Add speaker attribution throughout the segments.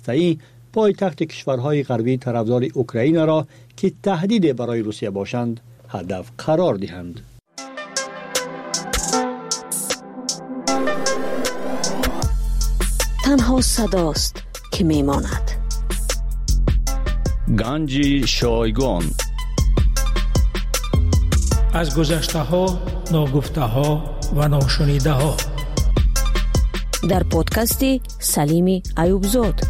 Speaker 1: هسته‌ای پایتخت کشورهای غربی طرفدار اوکراین را که تهدید برای روسیه باشند هدف قرار دهند.
Speaker 2: تنها صداست که میماند.
Speaker 3: گنج شایگان.
Speaker 4: از گذشته ها، ناگفته ها و ناشنیده ها
Speaker 2: در پادکست سلیم ایوبزاد.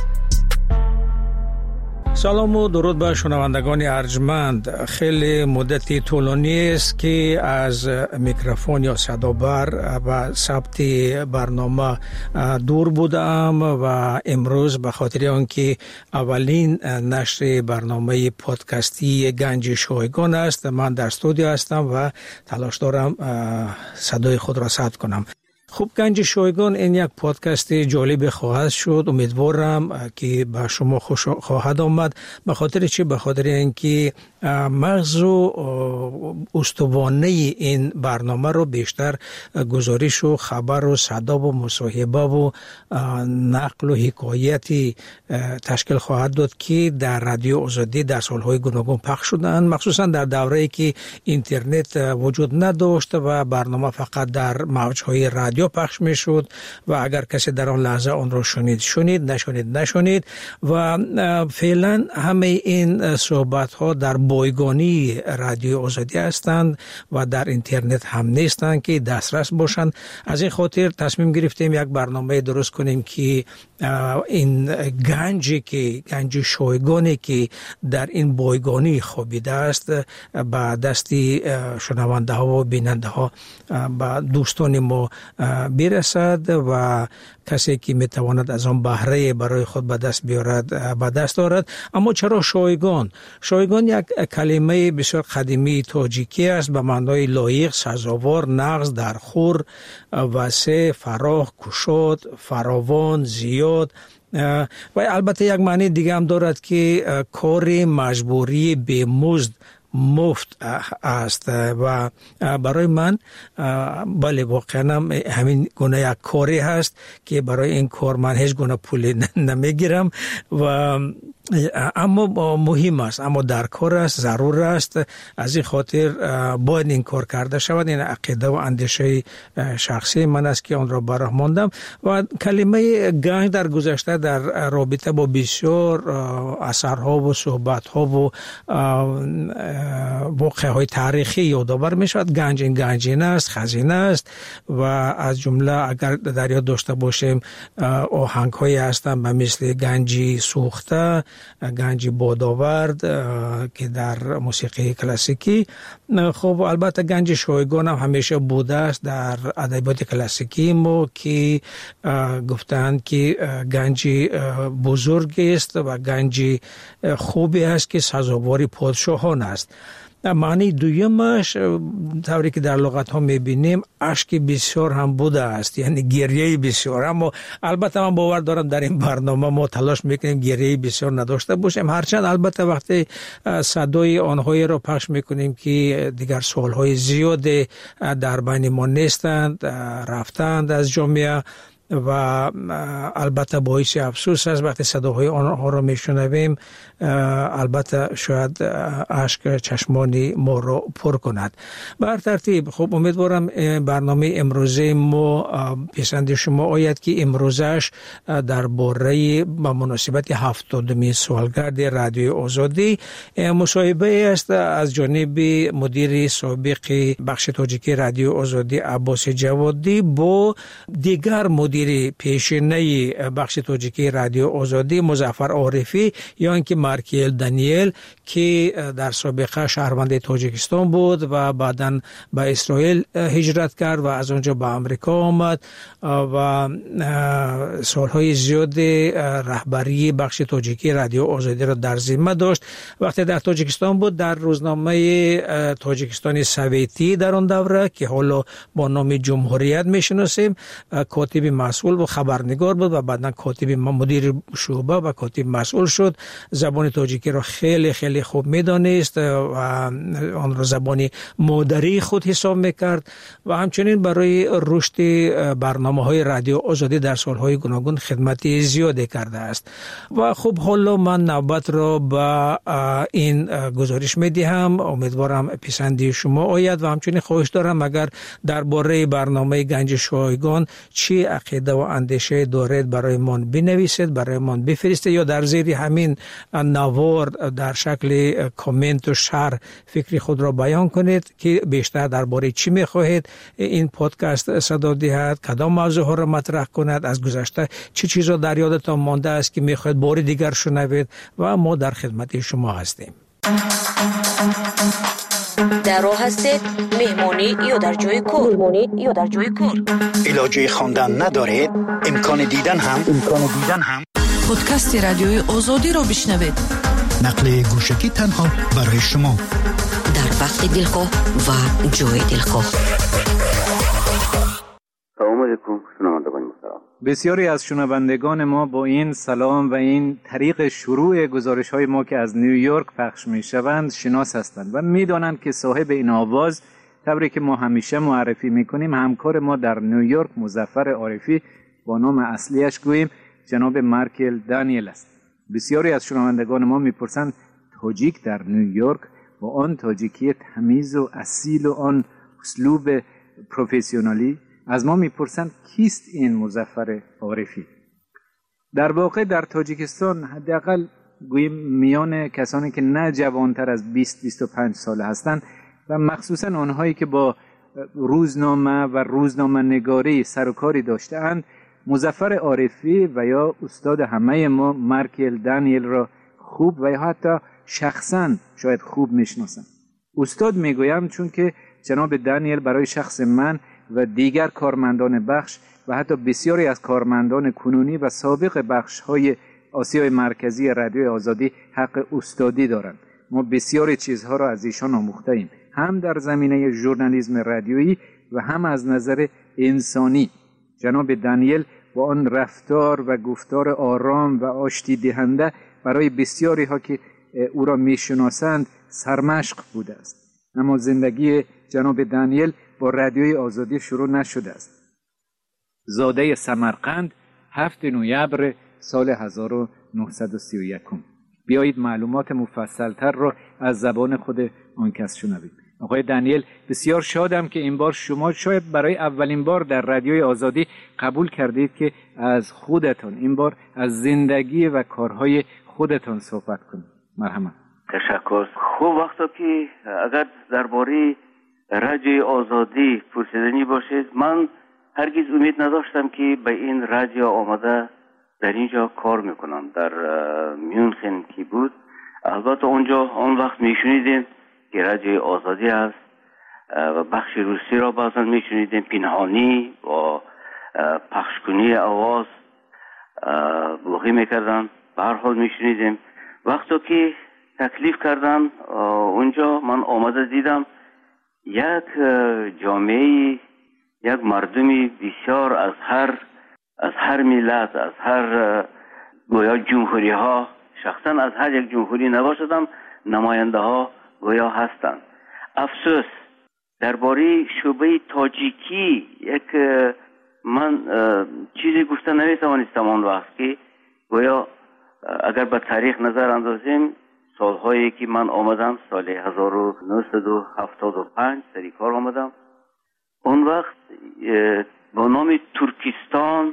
Speaker 4: سلام و درود به شنوندگان ارجمند. خیلی مدتی طولانی است که از میکروفون یا صدابر و ثبت برنامه دور بودم و امروز به خاطر آنکه اولین نشر برنامه پادکستی گنج شایگان است، من در استودیو هستم و تلاش دارم صدای خود را ثبت کنم. خوب، گنج شایگان این یک پادکست جالب خواهد شد. امیدوارم که به شما خوش خواهد آمد. به خاطر چی؟ به خاطر اینکه مغز و استوانه این برنامه رو بیشتر گزارش و خبر و صدا و مصاحبه و نقل و حکایتی تشکیل خواهد داد که در رادیو آزادی در سالهای گوناگون پخش شدند، مخصوصا در دوره‌ای که اینترنت وجود نداشت و برنامه فقط در موج‌های رادیو پخش میشد و اگر کسی در آن لحظه آن را شنید، نشنید و فعلا همه این صحبت ها در بایگانی رادیو آزادی هستند و در اینترنت هم نیستند که دسترس باشند. از این خاطر تصمیم گرفتیم یک برنامه درست کنیم که این گنج شایگانی که در این بایگانی خوابیده است به دستی شنونده ها و بیننده ها به دوستان ما برسد و کسی که میتواند از آن بهره برای خود به دست دارد. اما چرا شایگان؟ شایگان یک کلمه بسیار قدیمی تاجیکی است به معنای لایق، سزاوار، نغز، درخور، وسع، فراخ، گشاد، فراوان، زیاد و البته یک معنی دیگه هم دارد که کار مجبوری بی‌مزد مفت است و برای من بله واقعا همین گونه یک کاری هست که برای این کار من هیچ گونه پول نمیگیرم و اما مهم است، اما در کار است، ضرور است. از این خاطر باید این کار کرده شود. این عقیده و اندیشه شخصی من است که آن را براه ماندم و کلمه گنج در گذشته در رابطه با بسیار اثرها و صحبتها و واقعه های تاریخی یادآور می شود. گنج این گنجینه است، خزینه است و از جمله اگر در یاد داشته باشیم آهنگ هایی هستند به مثل گنجی سوخته، گنجی بادآورد که در موسیقی کلاسیکی. خب البته گنج شایگان هم همیشه بوده است در ادبیات کلاسیکی ما که گفتند که گنجی بزرگی است و گنجی خوبی است که سزاوار پادشاهان است. معنی دویمش طوری که در لغت ها میبینیم اشک بسیار هم بوده است، یعنی گریه بسیار. اما البته من باور دارم در این برنامه ما تلاش میکنیم گریه بسیار نداشته باشیم، هرچند البته وقتی صدای آنهایی را پخش میکنیم که دیگر سالهای زیاد در بین ما نیستند، رفتند از جامعه و البته باعث افسوس است وقتی صداهای آنها را میشنویم. البته شاید اشک چشمان ما را پر کند. بر ترتیب خب امیدوارم برنامه امروزه ما پسند شما آید که امروزش درباره با مناسبت 70مین سالگرد رادیو آزادی مصاحبه است از جانب مدیر سابق بخش تاجیکی رادیو آزادی عباس جوادی با دیگر مدیر پیشینه بخش تاجیکی رادیو آزادی مظفر عارفی یا اینکه مارکیل دانیل که در سابقه شهروند تاجیکستان بود و بعداً به اسرائیل هجرت کرد و از اونجا به آمریکا آمد و سالهای زیاد رهبری بخش تاجیکی رادیو آزادی را در ذمه داشت. وقتی در تاجیکستان بود در روزنامه تاجیکستان سویتی در آن دوره که حالا با نام جمهوریت میشناسیم کاتب مسئول و خبرنگار بود و بعداً کاتب مدیر شعبه و کاتب مسئول شد. زبان تاجیکی را خیلی خیلی خوب میدانست و آن را زبان مادری خود حساب میکرد و همچنین برای رشد برنامه‌های رادیو آزادی در سالهای گوناگون خدمت زیادی کرده است. و خب حالا من نوبت را به این گزارش میدهم. امیدوارم پسندی شما آید و همچنین خواهش دارم اگر درباره برنامه گنج شایگان چی عقیده و اندیشه دارید برای من بنویسید، برای من بفرستید یا در زیر همین نوار در شکل کامنت و شرح فکری خود را بیان کنید که بیشتر درباره چی میخواهید این پادکست صدا دهد، کدام موضوع ها را مطرح کند، از گذشته چه چیزا در یادتان مانده است که میخواهید بار دیگر شنوید و ما در خدمت شما هستیم.
Speaker 2: در راه هستید مهمانی یا در جای کار
Speaker 5: علاجه خواندن ندارید امکان دیدن هم
Speaker 6: پادکست رادیوی آزادی را بشنوید.
Speaker 5: نقل گوشکی تنها برای شما
Speaker 2: در وقت دلخواه و جای دلخواه.
Speaker 7: سلام علیکم شنوندگان محترم.
Speaker 8: بسیاری از شنوندگان ما با این سلام و این طریق شروع گزارش‌های ما که از نیویورک پخش می‌شوند شناس هستند و می‌دانند که صاحب این آواز طوری که ما همیشه معرفی می‌کنیم همکار ما در نیویورک مظفر عارفی با نام اصلیش گوییم جناب مارکل دانیل است. بسیاری از شنوندگان ما می‌پرسند تاجیک در نیویورک با آن تاجیکی تمیز و اصیل و آن اسلوب پروفسیونالی از ما میپرسند کیست این مظفر عارفی؟ در واقع در تاجیکستان حداقل گوییم میان کسانی که نه جوانتر از 20-25 ساله هستند و مخصوصا آنهایی که با روزنامه و روزنامه نگاری سر و کاری داشته‌اند مظفر عارفی و یا استاد همه ما مارکل دانیل را خوب و یا حتی شخصا شاید خوب میشناسند. استاد میگویم چون که جناب دانیل برای شخص من و دیگر کارمندان بخش و حتی بسیاری از کارمندان کنونی و سابق بخش‌های آسیای مرکزی رادیو آزادی حق استادی دارند. ما بسیاری چیزها را از ایشان آموخته‌ایم، هم در زمینه ژورنالیسم رادیویی و هم از نظر انسانی. جناب دانیل با آن رفتار و گفتار آرام و آشتی دهنده برای بسیاری ها که او را میشناسند سرمشق بوده است. اما زندگی جناب دانیل با رادیوی آزادی شروع نشده است. زاده سمرقند 7 نوامبر سال 1931. بیایید معلومات مفصلتر را از زبان خود آن کس شنوید. آقای دانیل، بسیار شادم که این بار شما شاید برای اولین بار در رادیوی آزادی قبول کردید که از خودتان این بار از زندگی و کارهای خودتان صحبت کنید. مرحبا.
Speaker 7: تشکر. خوب وقتا که اگر درباره رادیوی آزادی پرسیدنی باشید، من هرگز امید نداشتم که به این رادیو آمده در اینجا کار میکنم. در میونخن که بود، البته اونجا آن وقت میشنیدیم که رادیوی آزادی است و بخش روسی را بعضا میشنیدیم پنهانی و پخشکنی آواز بلوغی میکردن. به هر حال میشنیدیم. وقتی که تکلیف کردن اونجا من آمده دیدم یک جامعه، یک مردمی بسیار از هر ملت، از هر گویا جمهوری ها، شخصا از هر یک جمهوری نباشدم، نماینده ها گویا هستند. افسوس درباره شعبه تاجیکی یک من چیزی گفته نمیتوانستم آن وقت که گویا اگر به تاریخ نظر اندازیم سالهایی که من آمدم سال 1975 سری کار آمدم، اون وقت با نام ترکستان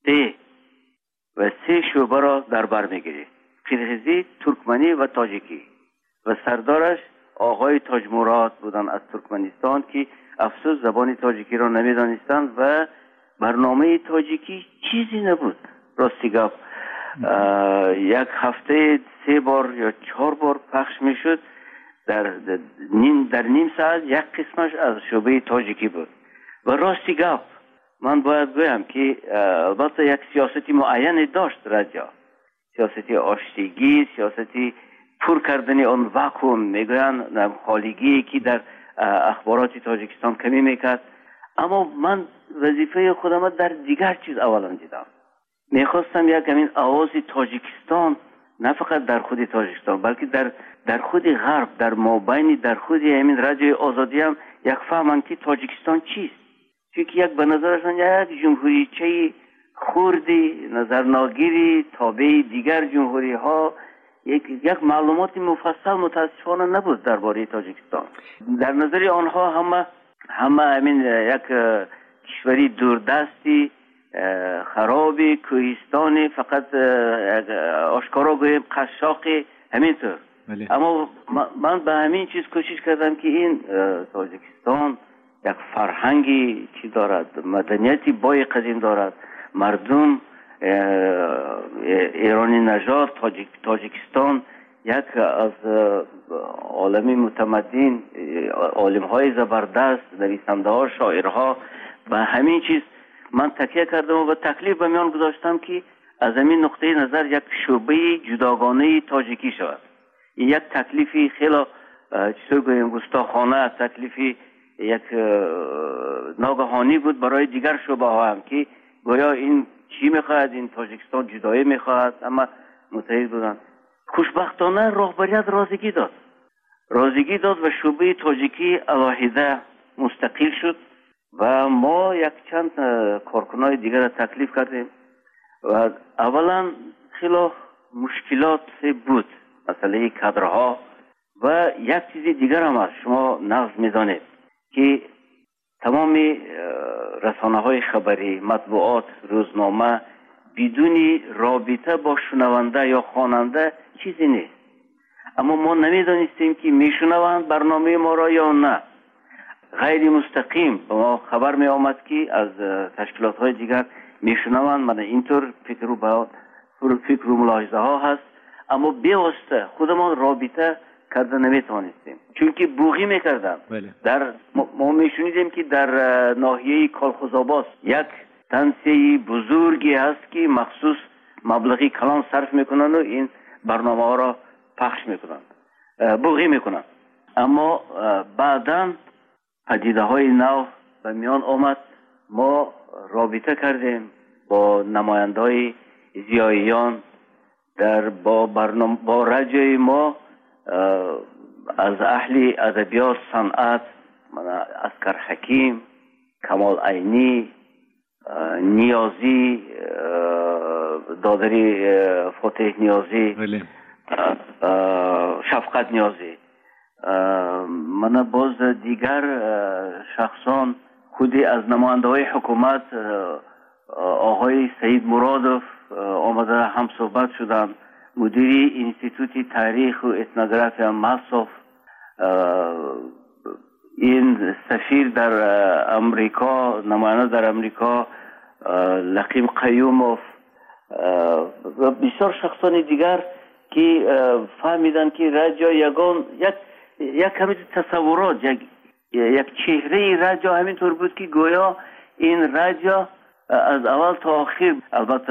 Speaker 7: و 3 شعبه را در بر میگیرید: قرغیزی، ترکمنی و تاجیکی و سردارش آقای تاج مراد بودن از ترکمنستان که افسوس زبان تاجیکی را نمیدانستند و برنامه تاجیکی چیزی نبود. راستی گفت یک هفته 3 بار یا 4 بار پخش میشد. در نیم ساعت یک قسمش از شعبه تاجیکی بود. و راستی گفت من باید بگویم که البته یک سیاستی معینی داشت رادیو، سیاستی آشتیگی، سیاستی پر کردن آن واکوم، میگویند خالیگی که در اخبارات تاجیکستان کمی میکرد. اما من وظیفه خودم در دیگر چیز اولا دیدم. میخواستم یک همین آواز تاجیکستان نه فقط در خود تاجیکستان بلکه در خود غرب، در مابین در خود همین رادیوی آزادی هم یک فهمن که تاجیکستان چیست. چون یک به نظرشان یک جمهوریچه خوردی نظرناگیری تابع دیگر جمهوری ها، یک معلومات مفصل متاسفانه نبود درباره تاجیکستان. در نظر آنها همه همین یک کشوری دوردستی خرابی کوهستانی، فقط آشکارا گویم قشاقی همینطور. اما من به همین چیز کوشش کردم که این تاجیکستان یک فرهنگی چی دارد، مدنیتی بای قدیم دارد، مردم ایرانی نژاد تاجیکستان یک از عالمی متمدن، عالم های زبردست، نویسنده ها، شاعرها. به همین چیز من تکیه کردم و به تکلیف به میان گذاشتم که از همین نقطه نظر یک شعبه جداگانه تاجیکی شود. این یک تکلیفی خیلی چطور گویم گستاخانه، تکلیفی یک ناگهانی بود برای دیگر شعبه ها هم که گویا این چی میخواهد، این تاجیکستان جدایی میخواهد، اما متحد بودند. خوشبختانه رهبریت رازیگی داد و شعبه تاجیکی علاهیده مستقل شد و ما یک چند کارکنای دیگر را تکلیف کردیم و اولا خیلی مشکلات بود، مسئله کادرها و یک چیز دیگر هم هست. شما نقض میدانید که تمام رسانه های خبری، مطبوعات، روزنامه بدون رابطه با شنونده یا خواننده چیزی نیست. اما ما نمیدانستیم که میشنوند برنامه ما را یا نه. غیر مستقیم به ما خبر می آمد که از تشکیلات های دیگر میشنوند. من اینطور فکر و ملاحظه ها هست، اما بیواسطه خودمان رابطه کرده نمیتوانستیم، چون که بوغی میکردن. ما میشنیدیم که در ناحیه کالخوزآباد یک تنسیه بزرگی هست که مخصوص مبلغی کلان صرف میکنن و این برنامه ها را پخش میکنن، بوغی میکنن. اما بعداً پدیده های نو به میان آمد. ما رابطه کردیم با نماینده های زیاییان با رادیوی ما، از اهل ادبیات، صنعت، اسکر حکیم، کمال عینی، نیازی، دادری فتح نیازی، شفقت نیازی، من باز دیگر شخصان خودی از نماینده های حکومت، آقای سید مرادوف آمده هم صحبت شدن، مدیری انستیتوت تاریخ و اتنوگرافی مصرف، این سفیر در امریکا، نماینده در امریکا لقیم قیوموف و بسیار شخصان دیگر که فهمیدن که رادیو یک همین تصورات، یک چهره رادیو همینطور بود که گویا این رادیو از اول تا آخر، البته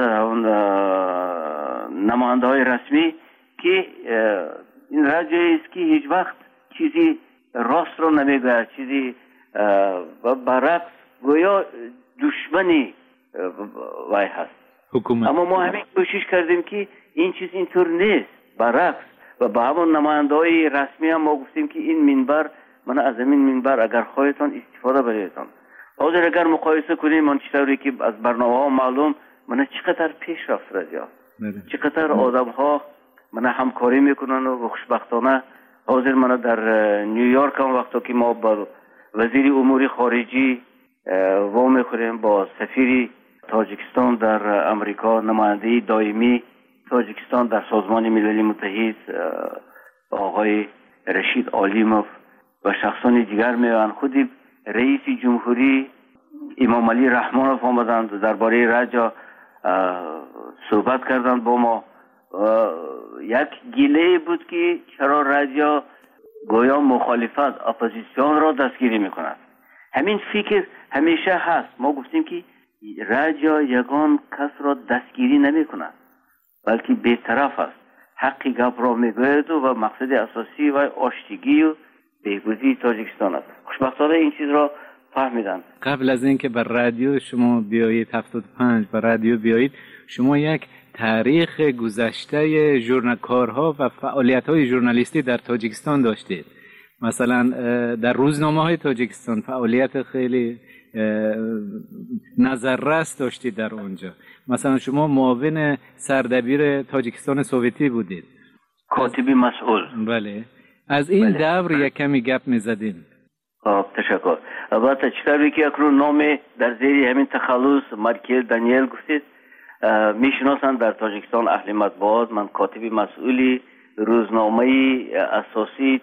Speaker 7: نماینده های رسمی، که این رادیویی است که هیچ وقت چیزی راست رو نمیگوید، چیزی برعکس گویا دشمنی وای هست حکومت. اما ما همین کوشش کردیم که این چیز اینطور نیست، برعکس. و با همون نماینده های رسمی هم ما گفتیم که این منبر، من از این منبر اگر خواهیتان استفاده بریدتان. حاضر اگر مقایسه کنیم من چطوری که از برنامه ها معلوم من چقدر پیش رفت رادیو، چقدر آدم ها من همکاری میکنن و خوشبختانه حاضر من در نیویورک هم وقتا که ما با وزیر امور خارجی و میخوریم، با سفیر تاجیکستان در امریکا، نماینده دائمی تاجیکستان در سازمان ملل متحد آقای رشید عالیموف و شخصان دیگر میان، خودی رئیس جمهوری امام علی رحمانوف آمدند درباره رادیو صحبت کردند با ما. یک گله بود که چرا رادیو گویا مخالفت، اپوزیسیون را دستگیری میکند. همین فکر همیشه هست. ما گفتیم که رادیو یگان کس را دستگیری نمیکند، بلکه بی‌طرف است، حقی گپ را میگوید و مقصد اساسی و آشتگی و بهبودی تاجیکستان است. خوشبختانه این چیز را فهمیدن.
Speaker 8: قبل از اینکه بر رادیو شما بیایید 75 بر رادیو بیایید، شما یک تاریخ گذشته کارها و فعالیت‌های ژورنالیستی در تاجیکستان داشتید. مثلا در روزنامه‌های تاجیکستان فعالیت خیلی نظررس داشتید در اونجا. مثلا شما معاون سردبیر تاجیکستان سوویتی بودید،
Speaker 7: کاتبی مسئول.
Speaker 8: بله، از این دور یک کمی گپ می‌زدیم.
Speaker 7: تشکر. البته چطوری که اکنون نام در زیر همین تخلص مارکل دانیل گفتید میشناسند در تاجیکستان اهل مطبوعات. من کاتبی مسئولی روزنامه اساسی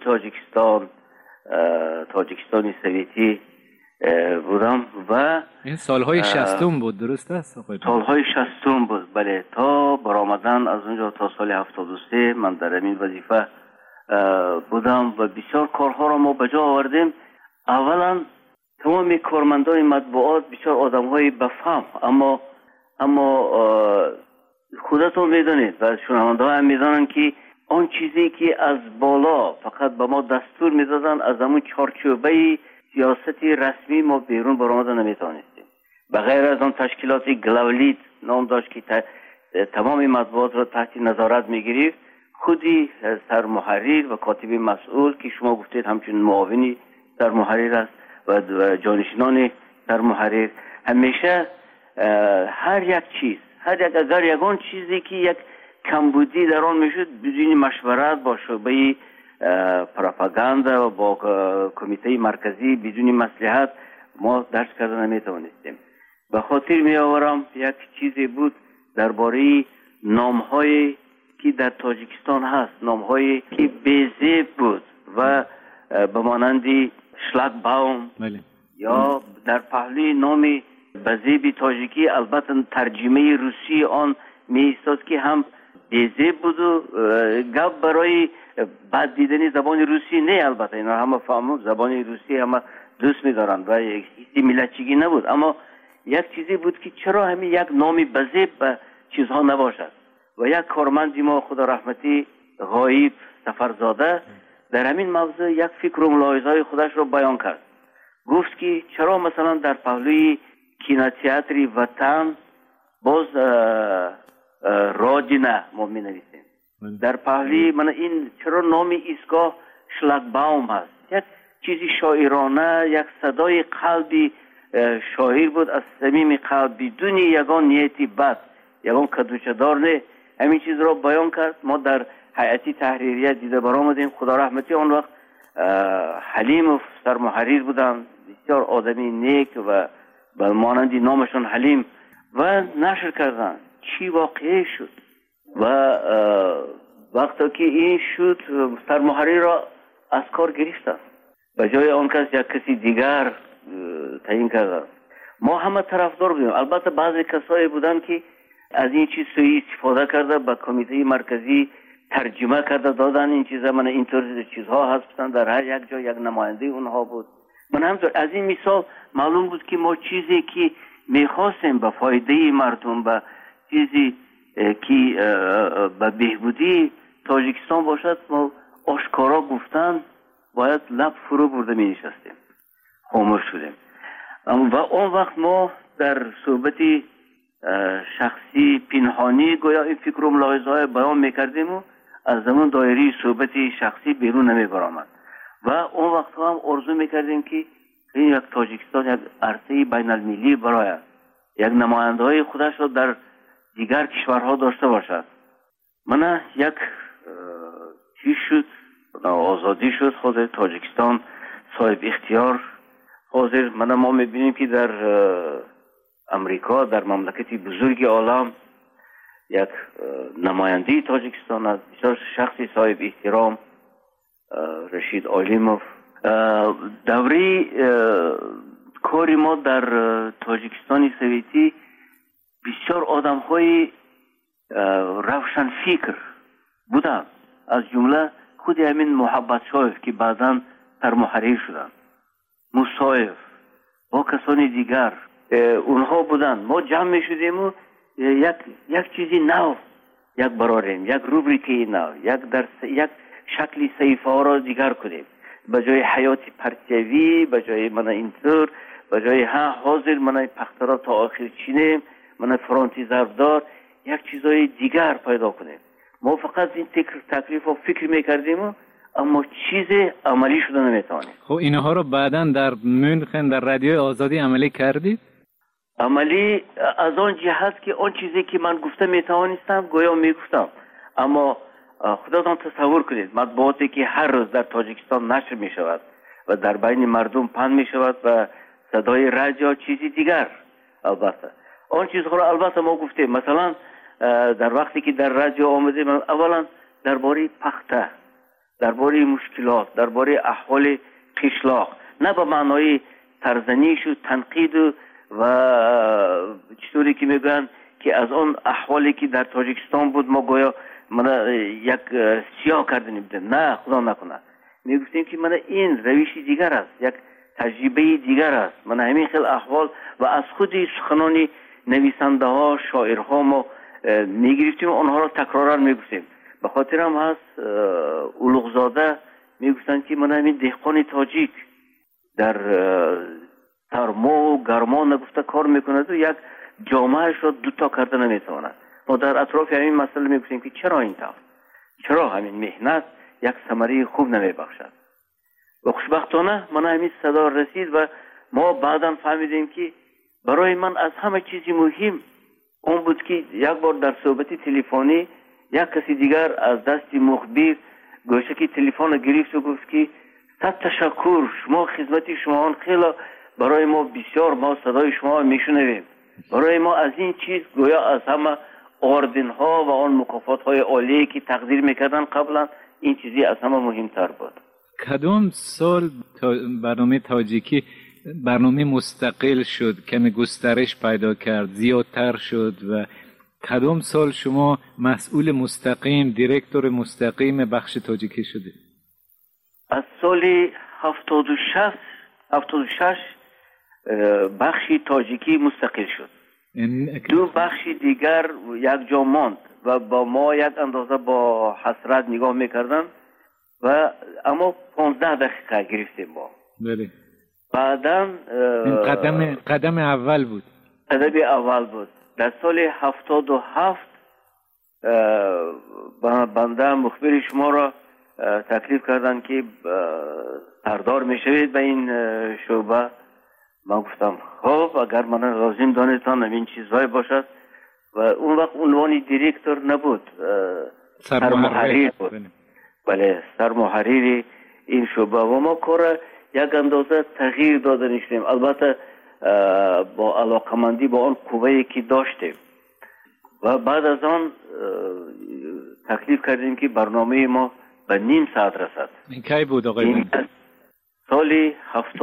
Speaker 7: تاجیکستانی سوویتی بودم و
Speaker 8: این سالهای 60 بود، درست است آقای؟
Speaker 7: سالهای 60 بود، بله، تا برآمدن از اونجا تا سال 73 من در این وظیفه بودم و بسیار کارها را ما به جا آوردیم. اولا تمام کارمندان مطبوعات بسیار آدم‌های بفهم، اما خودتون میدونید و شنونده ها هم میدونن که آن چیزی که از بالا فقط به ما دستور میدادن از همون چارچوبه سیاستی رسمی ما بیرون برآمده نمیتونستیم. بغیر از آن تشکیلات گلاولیت نام داشت که تمام مطبوعات را تحت نظارت میگیرید، خودی سرمحرر و کاتب مسئول که شما گفتید همچون معاونی سرمحرر است و جانشینان سرمحرر همیشه هر یک اگر یگان چیزی که یک کمبودی در آن میشد بدون مشورت با شعبه پروپاگاندا و با کمیته مرکزی بدون مصلحت ما درس کردن نمیتوانستیم. به خاطر می آورم یک چیزی بود درباره نام‌هایی که در تاجیکستان هست، نام‌هایی که بی‌زیب بود و به مانند شلاگباوم یا در پهلوی نام بزیبی تاجیکی، البته ترجمه روسی آن می ایستاد که هم بی‌زیب بود و گپ برای بد دیدن زبان روسی نه. البته اینا همه فهمون زبان روسی همه دوست می دارن و هیچ ملتچگی نبود، اما یک چیزی بود که چرا همین یک نامی بزیب به چیزها نباشد. و یک کارمندی ما خدا رحمتی غایب سفرزاده در همین موضوع یک فکر و ملاحظه‌های خودش رو بیان کرد. گفت که چرا مثلا در پهلوی کینوتئاتر وطن باز رادینه ما می نویسیم، در پهلوی من این چرا نام ایستگاه شلاگباوم هست. یک چیزی شاعرانه، یک صدای قلبی شاعر بود از صمیم قلب بدون یگان نیتی بد، یگان کدوچه‌دار نه. همین چیز را بیان کرد. ما در هیئت تحریریه دیده برآمدیم. خدا رحمتی آن وقت حلیم سرمحرر بودن، بسیار آدمی نیک و به مانند نامشون حلیم، و نشر کردن چی واقعی شد. و وقتی که این شد سرمحرر را از کار گرفتن، به جای آن کس یک کسی دیگر تعیین کردن. ما همه طرفدار بودیم. البته بعضی کسایی بودن که از این چیز سوی استفاده کرده به کمیته مرکزی ترجمه کرده دادن این چیزا، من اینطور چیزها هستن، در هر یک جا یک نماینده اونها بود. من همطور از این مثال معلوم بود که ما چیزی که میخواستیم به فایده مردم، به چیزی که به بهبودی تاجیکستان باشد، ما آشکارا گفتن باید لب فرو برده می نشستیم، خاموش شدیم. و اون وقت ما در صحبت شخصی پنهانی گویا این فکر و ملاحظه‌های بیان میکردیم و از زمان دایره صحبت شخصی بیرون نمی برآمد. و اون وقت هم آرزو میکردیم که این یک تاجیکستان یک عرصه بین المللی برای یک نماینده های خودش را در دیگر کشورها داشته باشد. من یک چیز شد، آزادی شد، خود تاجیکستان صاحب اختیار حاضر. ما میبینیم که در امریکا، در مملکتی بزرگ عالم، یک نماینده تاجیکستان است، بسیار شخصی صاحب احترام، رشید آلیموف. دوره کاری ما در تاجیکستان سوویتی بسیار آدم های روشن فکر بودن، از جمله خود همین محبت شایف که بعداً سرمحرر شدن، مصایف با کسانی دیگر اونها بودن. ما جمع می شدیم و یک چیزی نو یک براریم، یک روبریکی نو، یک شکلی صحیفه ها را دیگر کنیم. به جای حیات پرتیوی، به جای من اینطور، و جای حاضر من پخته را تا آخر چینیم، من فرانتی ظرفدار، یک چیزای دیگر پیدا کنیم. ما فقط این تکلیف و فکر میکردیم اما چیز عملی شده نمیتوانیم.
Speaker 8: خب اینها رو بعداً در مونخن در رادیوی آزادی عملی کردید؟
Speaker 7: عملی از آن جهت که آن چیزی که من گفته میتوانستم گویا میگفتم، اما خودتان تصور کنید مطبوعاتی که هر روز در تاجیکستان نشر میشود و در بین مردم پخش میشود و صدای رادیو چیزی دیگر. البته آن چیزها را البته ما گفتیم، مثلا در وقتی که در رادیو آمدیم اولا درباره پخته، درباره مشکلات، درباره احوال قشلاق، نه به معنای ترزنیش و تنقید و چطوری که میگن که از آن احوالی که در تاجیکستان بود ما گویا من یک سیاه کردنیم بودیم، نه خدا نکنه. میگفتیم که من این روشی دیگر است، یک تجربه دیگر است. من همین خیلی احوال و از خود سخنان نویسنده ها شاعرها ما میگرفتیم و آنها را تکرارا میگفتیم. به خاطر هم هست اولوغزاده میگفتن که من همین دهقان تاجیک در سرما و گرما نگفته کار میکند و یک جامعهش را دوتا کرده نمیتواند. ما در اطراف همین مسئله میگفتیم که چرا این طور، چرا همین مهنت یک ثمره خوب نمیبخشد. و خوشبختانه من همین صدا رسید و ما بعدا فهمیدیم که برای من از همه چیزی مهم اون بود که یک بار در صحبت تلفنی یک کسی دیگر از دست مخبر گوشه که تلفن گرفت و گفت که صد تشکر، شما خدمت شما خیلی برای ما بسیار، ما صدای شما میشنویم. برای ما از این چیز گویا از همه آردن ها و آن مکافات های عالی که تقدیر میکردن قبلا این چیزی از همه مهمتر بود.
Speaker 8: کدام سال برنامه تاجیکی برنامه مستقل شد، کمی گسترش پیدا کرد، زیادتر شد و کدام سال شما مسئول مستقیم، دیرکتور مستقیم بخش تاجیکی شده؟
Speaker 7: از سال 76 بخشی تاجیکی مستقل شد. دو بخشی دیگر یک جا ماند و با ما یک اندازه با حسرت نگاه میکردن و اما 15 دقیقه گرفتیم ما.
Speaker 8: بله.
Speaker 7: بعداً
Speaker 8: قدم اول بود.
Speaker 7: قدم اول بود. در سال 77 بنده مخبر شما را تکلیف کردن که سردار میشوید به این شعبه. من گفتم خب اگر من لازم دانستان این چیزهای باشد و اون وقت عنوان دیرکتور نبود، سرمحریر بود. بله سرمحریر این شعبه و ما کار یک اندازه تغییر داده نشدیم، البته با علاقمندی با آن قوه‌ای که داشتیم و بعد از آن تکلیف کردیم که برنامه ما به نیم ساعت رسد.
Speaker 8: این کی بود آقای؟
Speaker 7: سال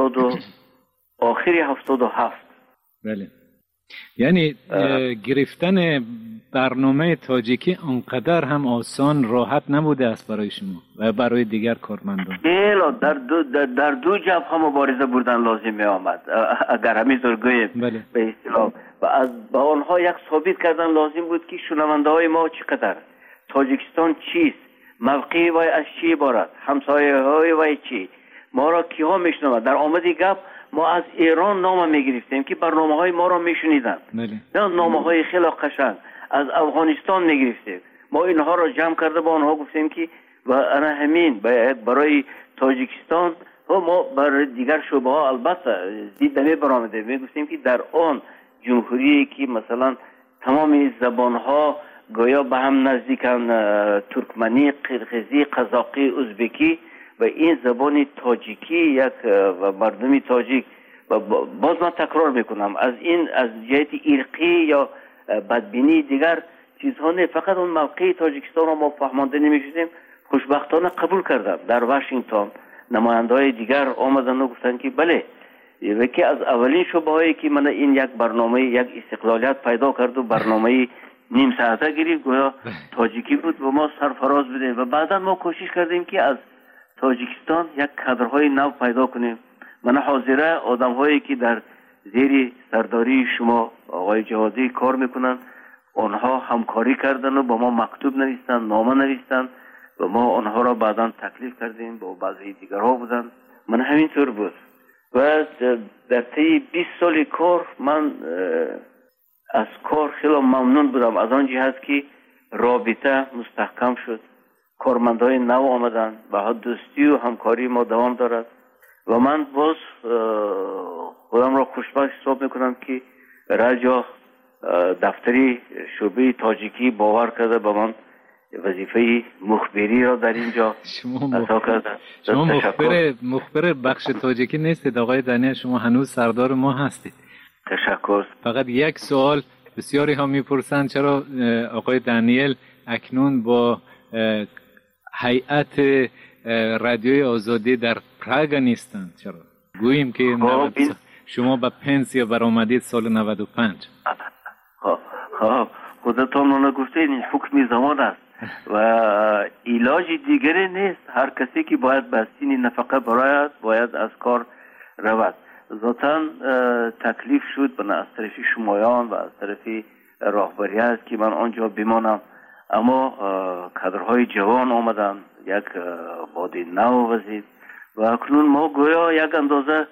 Speaker 7: آخری 77.
Speaker 8: بله. یعنی گرفتن برنامه تاجیکی انقدر هم آسان راحت نبوده است برای شما و برای دیگر کارمندان.
Speaker 7: در دو جبهه مبارزه بردن لازم می آمد اگر همینطور گوییم.
Speaker 8: بله.
Speaker 7: به اصطلاح و با آنها یک ثابت کردن لازم بود که شنونده های ما چقدر، تاجیکستان چیست، موقعی وای از چی عبارت، همسایه های وای چی، ما را کیها میشنوند. در آمد گپ ما از ایران نام میگرفتیم که برنامه های ما را میشنیدن، نه نامه های خیلی قشنگ. از افغانستان میگرفتیم، ما اینها را جمع کرده با آنها گفتیم که و انا همین برای تاجیکستان و ما برای دیگر شعبه ها البته دیدنی برآمده میگفتیم که در آن جمهوری که مثلا تمام زبان ها گویا به هم نزدیکن، ترکمنی، قرقیزی، قزاقی، ازبکی و این زبان تاجیکی یک و مردمی تاجیک و باز من تکرار میکنم از این از جهت ارقی یا بدبینی دیگر چیزها نه، فقط اون موقع تاجیکستان رو ما فهمانده نمیشدیم. خوشبختانه قبول کردم. در واشنگتن نماینده‌های دیگر آمدن و گفتن که بله یکی از اولین شعبه هایی که من این یک برنامه یک استقلالیت پیدا کرد و برنامه نیم ساعته گرفت گویا تاجیکی بود و ما سرفراز بودیم و بعدا ما کوشش کردیم که از تاجیکستان یک کادرهای نو پیدا کنیم. من حاضره آدم هایی که در زیر سرداری شما آقای جهادی کار میکنن آنها همکاری کردن و با ما مکتوب نوشتن، نامه نوشتن و ما آنها را بعدا تکلیف کردیم با بعضی دیگرها بودن. من همینطور بود و در طی 20 سال کار من از کار خیلی ممنون بودم، از آن جهت که رابطه مستحکم شد، کارمندای نو آمدن و دوستی و همکاری ما دوام دارد و من باز خودم را خوشبخت حساب میکنم که رادیو دفتری شعبه تاجیکی باور کرده به من وظیفه مخبری را در اینجا عطا کرده.
Speaker 8: شما مخبر بخش تاجیکی نیستید آقای دانیل، شما هنوز سردار ما هستید.
Speaker 7: تشکر.
Speaker 8: فقط یک سوال بسیاری ها میپرسند چرا آقای دانیل اکنون با هیئت رادیوی آزادی در پراگ نیستند؟ چرا گوییم که شما به پنسیا برآمدید سال 95.
Speaker 7: خودتان منو گفته این حکم زمان است و علاج دیگری نیست. هر کسی که باید به سین نفقه برآید باید از کار رود. ذاتاً تکلیف شد از طرف شمایان و از طرف راهبریت که من آنجا بمانم، اما کادرهای جوان آمدن، یک باد نو وزید و اکنون ما گویا یک اندازه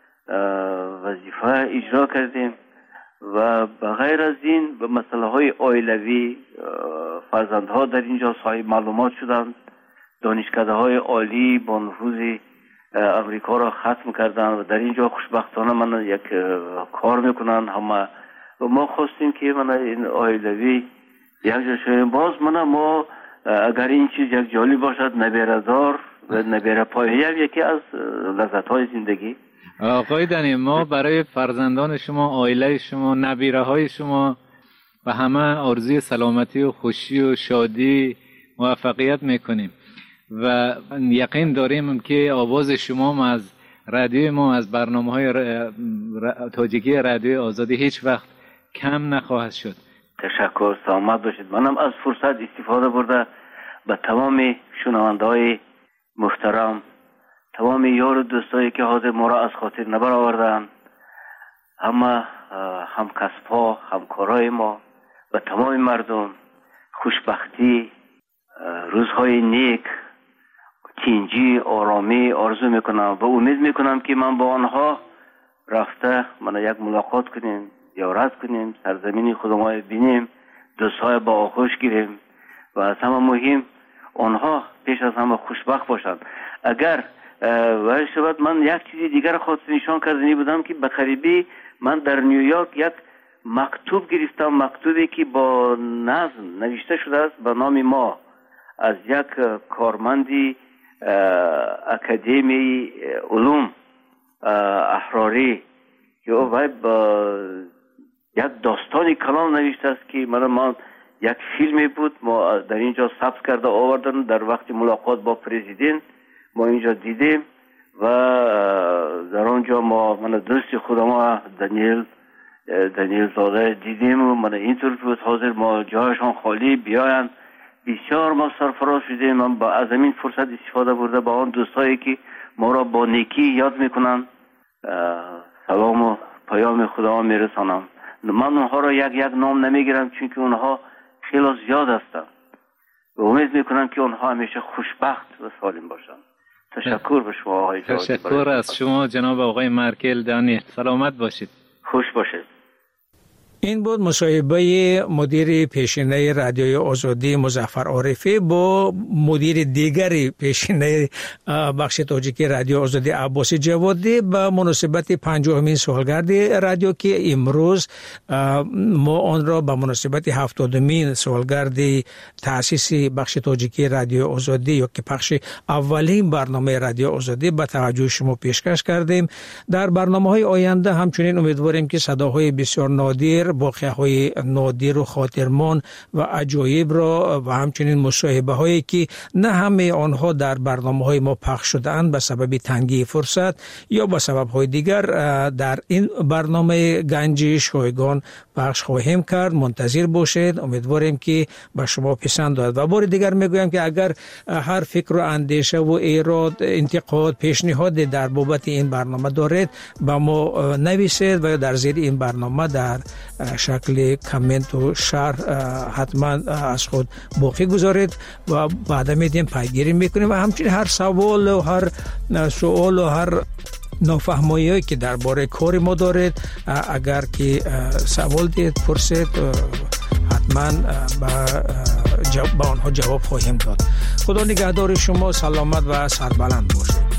Speaker 7: وظیفه اجرا کردیم و بغیر از این به مسئله های عائلوی فرزندها در اینجا صاحب معلومات شدند، دانشکده های عالی با نفوذ امریکا را ختم کردن و در اینجا خوشبختانه من یک کار میکنن همه و ما خواستیم که من این عائلوی یک جا شویم. باز ما اگر این چیز یک جالب باشد نبیردار و نبیره پایه یکی از لذت های زندگی.
Speaker 8: آقای دنی، ما برای فرزندان شما، عائله شما، نبیره های شما و همه آرزوی سلامتی و خوشی و شادی موفقیت میکنیم و یقین داریم که آواز شما از رادیوی ما، از برنامه‌های تاجیکی رادیوی آزادی هیچ وقت کم نخواهد شد.
Speaker 7: تشکر، سلامت باشید. منم از فرصت استفاده برده به تمام شنونده‌های محترم، تمام یار و دوستایی که حاضر ما را از خاطر نبرآوردند، همه همکسب‌ها، همکارای ما و تمام مردم خوشبختی، روزهای نیک، تینجی، آرامی آرزو میکنم و امید میکنم که من با آنها رفته من یک ملاقات کنیم، زیارت کنیم، سرزمین خودمان بینیم، دوستای با آغوش گیریم و از همه مهم آنها پیش از همه خوشبخت باشند. اگر ولی شود من یک چیزی دیگر خواست نشان کردنی بودم که به قریبی من در نیویورک یک مکتوب گرفتم، مکتوبی که با نظم نوشته شده است به نام ما از یک کارمندی اکادمی علوم احراری که او با یک داستانی کلام نوشته است که من یک فیلمی بود ما در اینجا ثبت کرده آوردن، در وقت ملاقات با پرزیدنت ما اینجا دیدیم و در آنجا من دوست خودم دانیل زاده دیدیم و من اینطور بود حاضر ما جایشان خالی بیاین. بسیار ما سرفراز شدیم. من با از این فرصت استفاده برده با آن دوستایی که ما را با نیکی یاد میکنن سلام و پیام خدا میرسانم. من اونها را یک نام نمیگیرم چون که اونها خیلی زیاد هستند و امید میکنم که اونها همیشه خوشبخت و سالم باشند. تشکر به شما آقای جاوید.
Speaker 8: تشکر از شما جناب آقای مارکل دانیل. سلامت باشید.
Speaker 7: خوش باشید.
Speaker 4: این بود مصاحبه مدیر پیشینه رادیوی آزادی مظفر عارفی با مدیر دیگری پیشینه بخش تاجیکی رادیو آزادی عباس جوادی به مناسبت 50مین سالگرد رادیو که امروز ما آن را به مناسبت 70مین سالگرد تأسیس بخش تاجیکی رادیو آزادی یا که پخش اولین برنامه رادیو آزادی به توجه شما پیشکش کردیم. در برنامه‌های آینده همچنین امیدواریم که صداهای بسیار نادر، واقعه‌های نادر و خاطرمان و عجایب را و همچنین مصاحبه هایی که نه همه آنها در برنامه‌های ما پخش شده‌اند به سبب تنگی فرصت یا به سبب‌های دیگر در این برنامه گنج شایگان پخش خواهیم کرد. منتظر باشید. امیدواریم که به شما پسند آید و بار دیگر میگویم که اگر هر فکر و اندیشه و ایراد، انتقاد، پیشنهاد در بابت این برنامه دارید با ما نویسید و در زیر این برنامه در شکل کامنت و شرح حتما از خود باقی گذارید و بعدا میدیم پیگیری میکنیم و همچنین هر سوال و هر سوال و هر نافهمایی که درباره کار ما دارید اگر که سوال دید پرسید حتما با آنها جواب خواهیم داد. خدا نگهدار شما، سلامت و سربلند باشید.